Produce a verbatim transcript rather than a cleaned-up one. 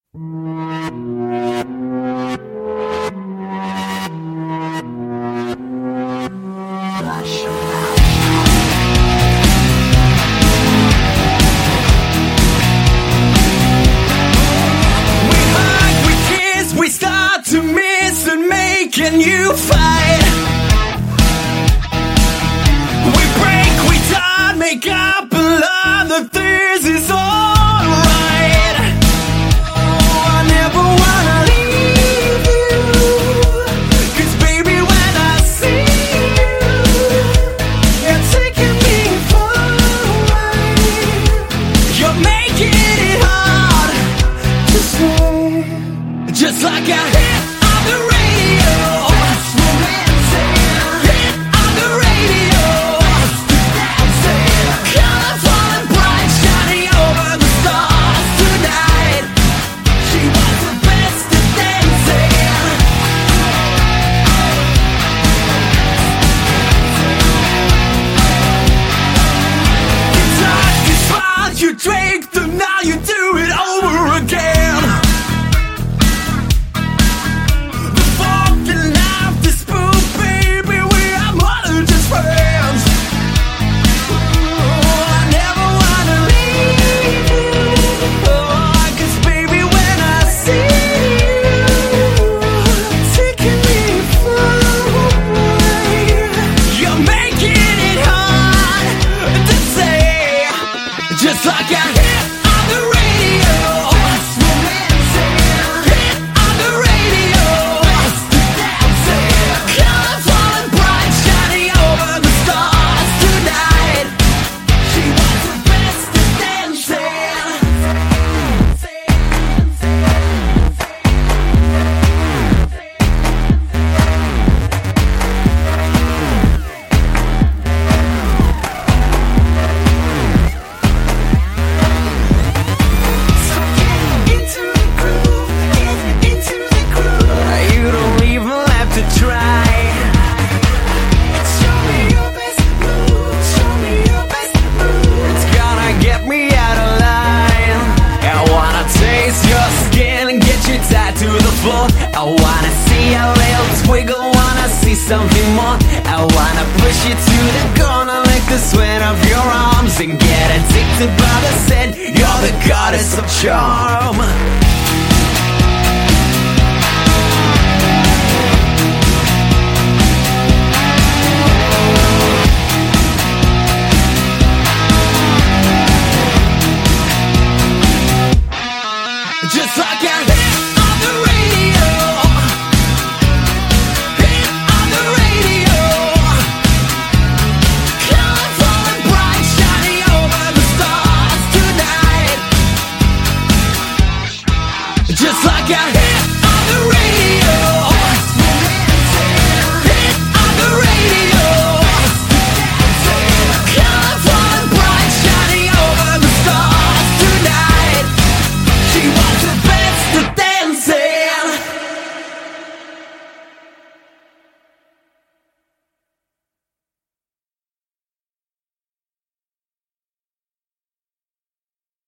hug, we kiss, we start to miss and making you fight. We break, we start, make up and love that this is alright. Oh, I never wanna leave you, 'cause baby when I see you, you're taking me far away. You're making it hard to say, just like a hit on the radio. That's romantic. Hit on the radio. Colorful and bright, shining over the stars tonight. She was the best at dancing. You talk, you smile, you drink, and now you do it over again. The fork and knife, the spoon, baby, we are more than just friends. Oh, I never wanna leave you. Oh, 'cause baby, when I see you, taking me far away. You're making it hard to say, just like a hit on the radio. That's romantic. Hit on the radio. Colorful and bright, shining over the stars tonight. She was the best at dancing. So get into the groove, get into the groove. You don't even have to try. Show me your best move, show me your best move. It's gonna get me out of line. I wanna taste your skin and get you tied to the floor. I wanna see a little twiggle, wanna see something more. I wanna push you to the corner like the sweat of your arms and get addicted by the scent. You're the goddess of charm. Just like